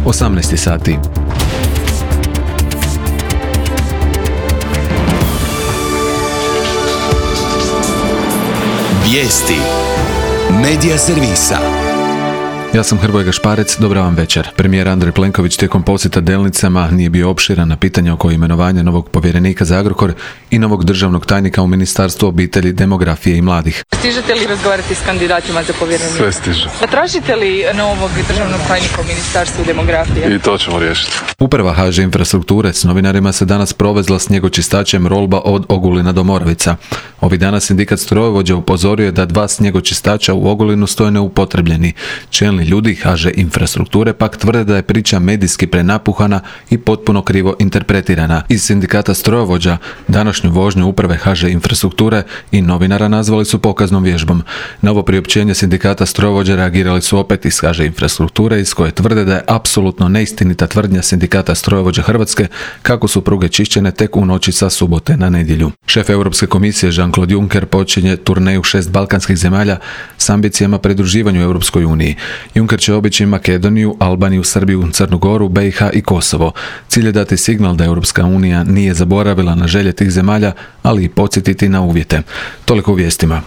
18 sati. Vijesti Medija servisa. Ja sam Hrvoje Gašparec, dobar vam večer. Premijer Andrej Plenković tijekom posjeta Delnicama nije bio opširan na pitanja oko imenovanja novog povjerenika za Agrokor i novog državnog tajnika u Ministarstvu obitelji, demografije i mladih. Stižete li razgovarati s kandidatima za povjerenika? Sve stiže. A tražite li novog državnog tajnika u Ministarstvu demografije? I to ćemo riješiti. Uprava HŽ Infrastrukture s novinarima se danas provezla snjegočistačem Rolba od Ogulina do Moravica. Ovih dana sindikat strojovođa upozorio je da 2 snjegočistača u Ogulinu stoje neupotrebljeni. Čelni ljudi HŽ Infrastrukture pak tvrde da je priča medijski prenapuhana i potpuno krivo interpretirana. Iz sindikata strojovođa današnju vožnju uprave HŽ Infrastrukture i novinara nazvali su pokaznom vježbom. Na ovo priopćenje sindikata strojovođa reagirali su opet iz HŽ Infrastrukture, iz koje tvrde da je apsolutno neistinita tvrdnja sindikata strojovođa Hrvatske kako su pruge čišćene tek u noći sa subote na nedjelju. Šef Europske komisije Jean-Claude Juncker počinje turneju 6 balkanskih zemalja s ambicijama pridruživanju Europskoj uniji. Juncker će obići Makedoniju, Albaniju, Srbiju, Crnu Goru, BiH i Kosovo. Cilj je dati signal da Europska unija nije zaboravila na želje tih zemalja, ali i podsjetiti na uvjete. Toliko u vijestima.